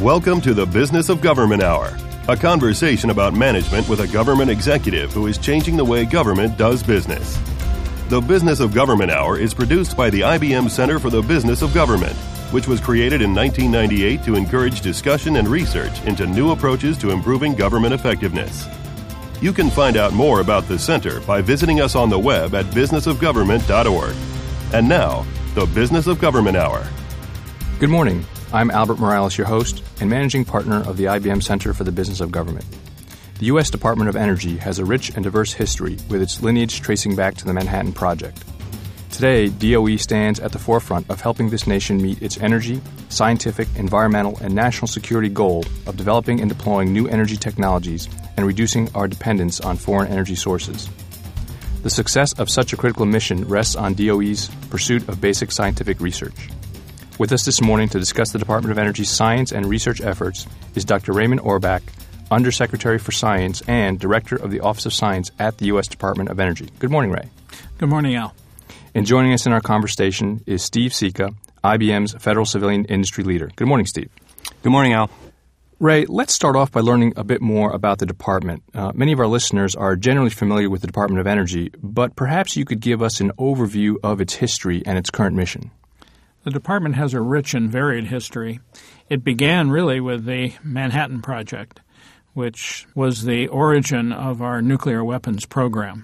Welcome to the Business of Government Hour, a conversation about management with a government executive who is changing the way government does business. The Business of Government Hour is produced by the IBM Center for the Business of Government, which was created in 1998 to encourage discussion and research into new approaches to improving government effectiveness. You can find out more about the center by visiting us on the web at businessofgovernment.org. And now, the Business of Government Hour. Good morning. I'm Albert Morales, your host and managing partner of the IBM Center for the Business of Government. The U.S. Department of Energy has a rich and diverse history with its lineage tracing back to the Manhattan Project. Today, DOE stands at the forefront of helping this nation meet its energy, scientific, environmental, and national security goal of developing and deploying new energy technologies and reducing our dependence on foreign energy sources. The success of such a critical mission rests on DOE's pursuit of basic scientific research. With us this morning to discuss the Department of Energy's science and research efforts is Dr. Raymond Orbach, Undersecretary for Science and Director of the Office of Science at the U.S. Department of Energy. Good morning, Ray. Good morning, Al. And joining us in our conversation is Steve Sika, IBM's Federal Civilian Industry Leader. Good morning, Steve. Good morning, Al. Ray, let's start off by learning a bit more about the department. Many of our listeners are generally familiar with the Department of Energy, but perhaps you could give us an overview of its history and its current mission. The department has a rich and varied history. It began really with the Manhattan Project, which was the origin of our nuclear weapons program.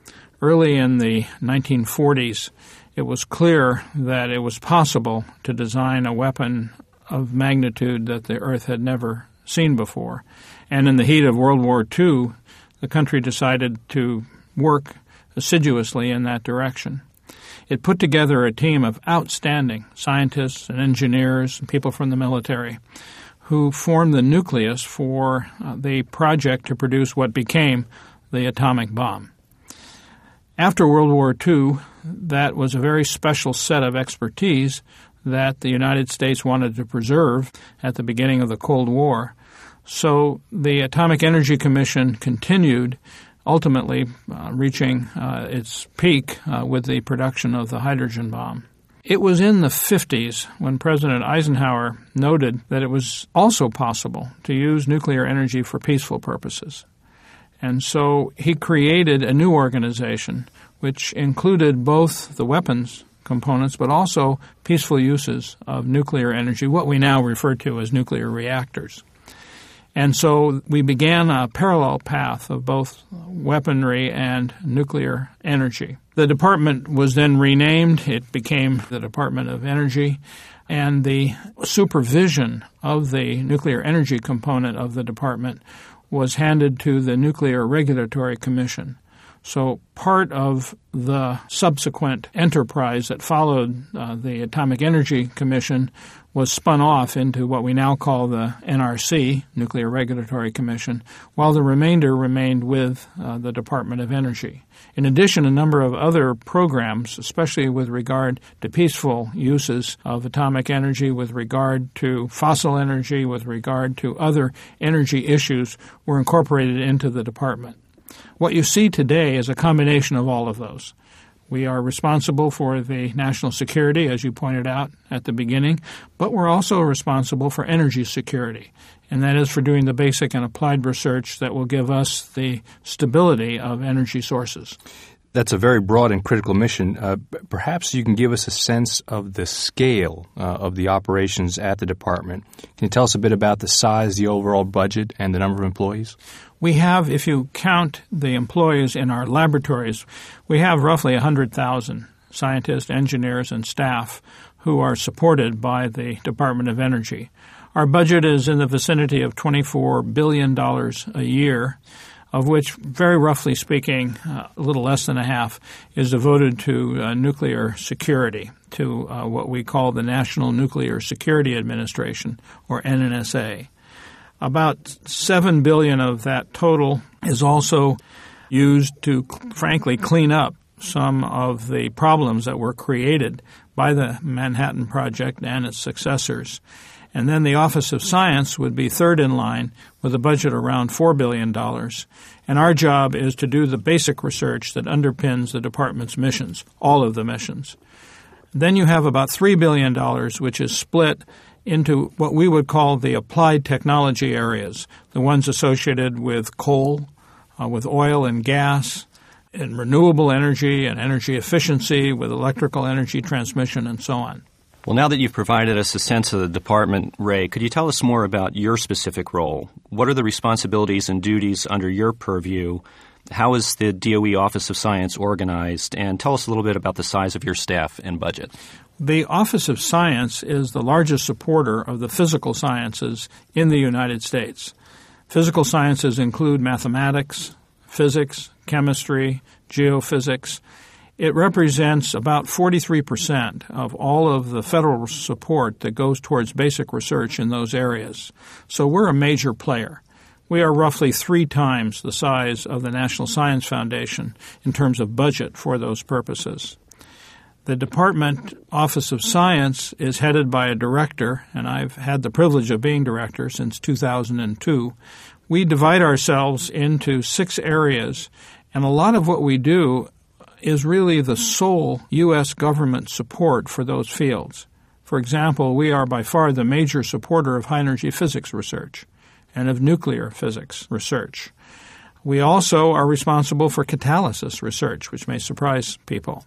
Early in the 1940s, it was clear that it was possible to design a weapon of magnitude that the Earth had never seen before. And in the heat of World War II, the country decided to work assiduously in that direction. It put together a team of outstanding scientists and engineers and people from the military who formed the nucleus for the project to produce what became the atomic bomb. After World War II, that was a very special set of expertise that the United States wanted to preserve at the beginning of the Cold War. So the Atomic Energy Commission continued, ultimately reaching its peak with the production of the hydrogen bomb. It was in the 50s when President Eisenhower noted that it was also possible to use nuclear energy for peaceful purposes. And so he created a new organization which included both the weapons components but also peaceful uses of nuclear energy, what we now refer to as nuclear reactors. And so we began a parallel path of both weaponry and nuclear energy. The department was then renamed. It became the Department of Energy, and the supervision of the nuclear energy component of the department was handed to the Nuclear Regulatory Commission. So part of the subsequent enterprise that followed the Atomic Energy Commission was spun off into what we now call the NRC, Nuclear Regulatory Commission, while the remainder remained with the Department of Energy. In addition, a number of other programs, especially with regard to peaceful uses of atomic energy, with regard to fossil energy, with regard to other energy issues, were incorporated into the department. What you see today is a combination of all of those. We are responsible for the national security, as you pointed out at the beginning, but we're also responsible for energy security, and that is for doing the basic and applied research that will give us the stability of energy sources. That's a very broad and critical mission. Perhaps you can give us a sense of the scale of the operations at the department. Can you tell us a bit about the size, the overall budget, and the number of employees? We have, if you count the employees in our laboratories, we have roughly 100,000 scientists, engineers, and staff who are supported by the Department of Energy. Our budget is in the vicinity of $24 billion a year, of which, very roughly speaking, a little less than a half is devoted to nuclear security, to what we call the National Nuclear Security Administration, or NNSA. About $7 billion of that total is also used to, frankly, clean up some of the problems that were created by the Manhattan Project and its successors. And then the Office of Science would be third in line with a budget around $4 billion. And our job is to do the basic research that underpins the department's missions, all of the missions. Then you have about $3 billion, which is split into what we would call the applied technology areas, the ones associated with coal, with oil and gas, and renewable energy and energy efficiency, with electrical energy transmission, and so on. Well, now that you've provided us a sense of the department, Ray, could you tell us more about your specific role? What are the responsibilities and duties under your purview? How is the DOE Office of Science organized? And tell us a little bit about the size of your staff and budget. The Office of Science is the largest supporter of the physical sciences in the United States. Physical sciences include mathematics, physics, chemistry, geophysics. It represents about 43% of all of the federal support that goes towards basic research in those areas. So we're a major player. We are roughly 3 times the size of the National Science Foundation in terms of budget for those purposes. The Department Office of Science is headed by a director, and I've had the privilege of being director since 2002. We divide ourselves into 6 areas, and a lot of what we do is really the sole U.S. government support for those fields. For example, we are by far the major supporter of high-energy physics research and of nuclear physics research. We also are responsible for catalysis research, which may surprise people.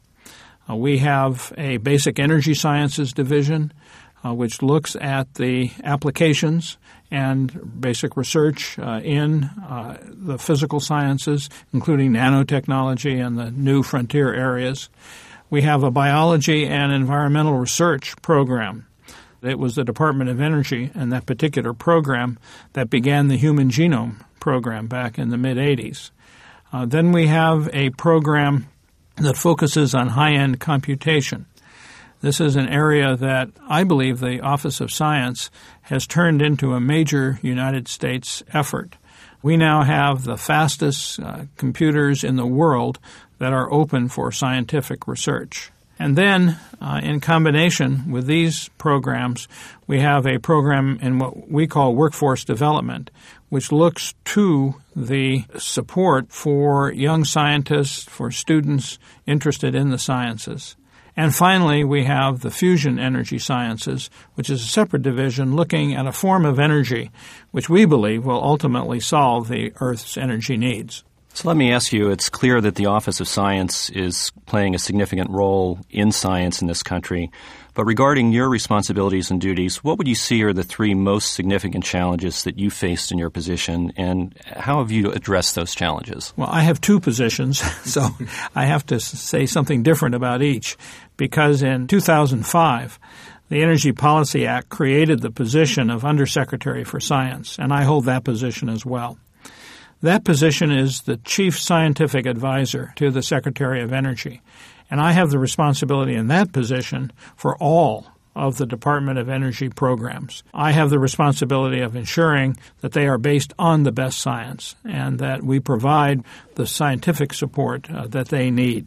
We have a basic energy sciences division, which looks at the applications and basic research in the physical sciences, including nanotechnology and the new frontier areas. We have a biology and environmental research program. It was the Department of Energy and that particular program that began the Human Genome Program back in the mid-'80s. Then we have a program that focuses on high-end computation. This is an area that I believe the Office of Science has turned into a major United States effort. We now have the fastest computers in the world that are open for scientific research. And then, in combination with these programs, we have a program in what we call workforce development, which looks to the support for young scientists, for students interested in the sciences. And finally, we have the fusion energy sciences, which is a separate division looking at a form of energy which we believe will ultimately solve the Earth's energy needs. So let me ask you, it's clear that the Office of Science is playing a significant role in science in this country. But regarding your responsibilities and duties, what would you see are the 3 most significant challenges that you faced in your position, and how have you addressed those challenges? Well, I have 2 positions, so I have to say something different about each, because in 2005, the Energy Policy Act created the position of Undersecretary for Science, and I hold that position as well. That position is the Chief Scientific Advisor to the Secretary of Energy, and I have the responsibility in that position for all of the Department of Energy programs. I have the responsibility of ensuring that they are based on the best science and that we provide the scientific support that they need.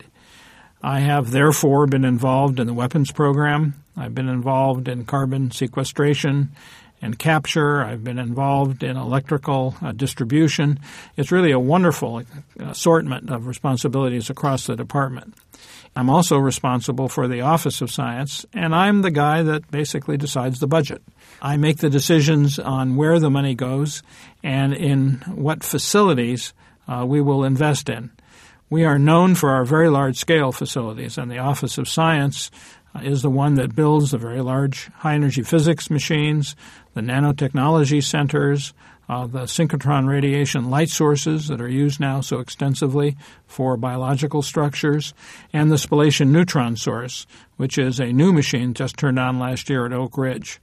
I have therefore been involved in the weapons program. I've been involved in carbon sequestration and capture. I've been involved in electrical distribution. It's really a wonderful assortment of responsibilities across the department. I'm also responsible for the Office of Science, and I'm the guy that basically decides the budget. I make the decisions on where the money goes and in what facilities we will invest in. We are known for our very large-scale facilities, and the Office of Science is the one that builds the very large high-energy physics machines, the nanotechnology centers, the synchrotron radiation light sources that are used now so extensively for biological structures, and the spallation neutron source, which is a new machine just turned on last year at Oak Ridge.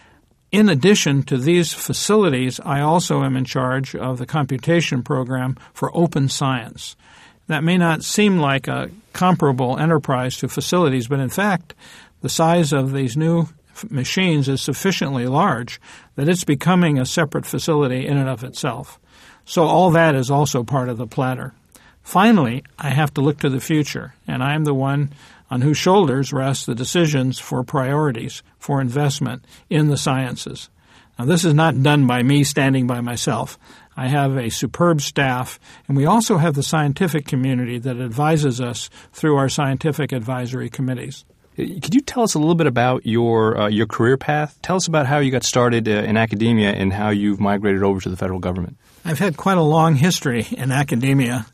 In addition to these facilities, I also am in charge of the computation program for open science. That may not seem like a comparable enterprise to facilities, but in fact, the size of these new machines is sufficiently large that it's becoming a separate facility in and of itself. So all that is also part of the platter. Finally, I have to look to the future, and I am the one on whose shoulders rest the decisions for priorities for investment in the sciences. Now, this is not done by me standing by myself. I have a superb staff, and we also have the scientific community that advises us through our scientific advisory committees. Could you tell us a little bit about your career path? Tell us about how you got started in academia and how you've migrated over to the federal government. I've had quite a long history in academia.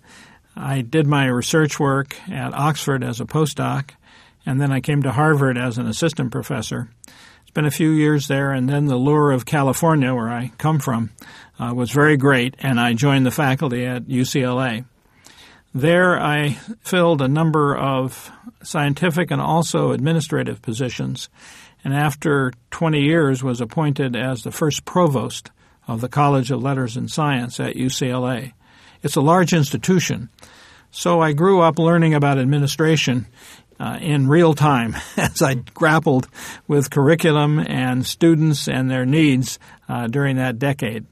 I did my research work at Oxford as a postdoc, and then I came to Harvard as an assistant professor. Spent a few years there, and then the lure of California, where I come from, was very great, and I joined the faculty at UCLA. There I filled a number of scientific and also administrative positions, and after 20 years was appointed as the first provost of the College of Letters and Science at UCLA. It's a large institution, so I grew up learning about administration in real time as I grappled with curriculum and students and their needs during that decade.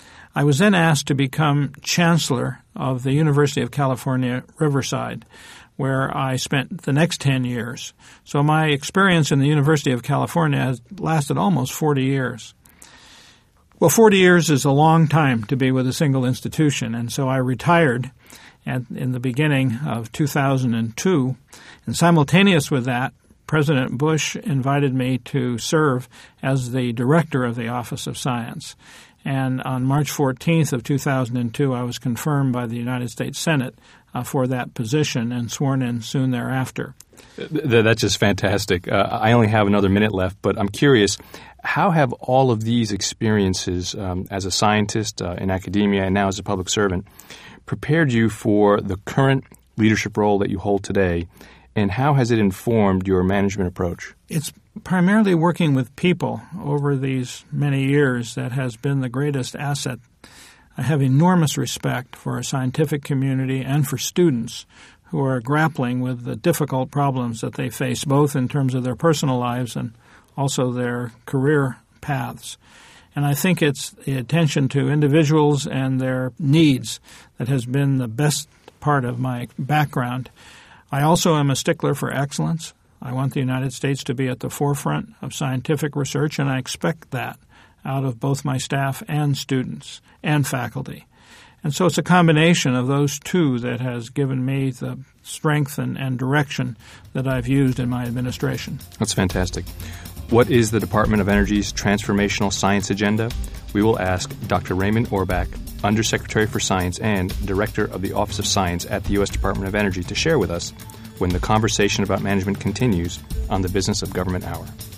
I was then asked to become chancellor of the University of California, Riverside, where I spent the next 10 years. So my experience in the University of California has lasted almost 40 years. Well, 40 years is a long time to be with a single institution, and so I retired in the beginning of 2002. And simultaneous with that, President Bush invited me to serve as the director of the Office of Science. And on March 14th of 2002, I was confirmed by the United States Senate for that position and sworn in soon thereafter. That's just fantastic. I only have another minute left, but I'm curious, how have all of these experiences as a scientist in academia and now as a public servant prepared you for the current leadership role that you hold today, and how has it informed your management approach? It's primarily working with people over these many years that has been the greatest asset. I have enormous respect for our scientific community and for students who are grappling with the difficult problems that they face, both in terms of their personal lives and also their career paths. And I think it's the attention to individuals and their needs that has been the best part of my background. I also am a stickler for excellence. I want the United States to be at the forefront of scientific research, and I expect that out of both my staff and students and faculty. And so it's a combination of those two that has given me the strength and direction that I've used in my administration. That's fantastic. What is the Department of Energy's transformational science agenda? We will ask Dr. Raymond Orbach, Undersecretary for Science and Director of the Office of Science at the U.S. Department of Energy, to share with us when the conversation about management continues on the Business of Government Hour.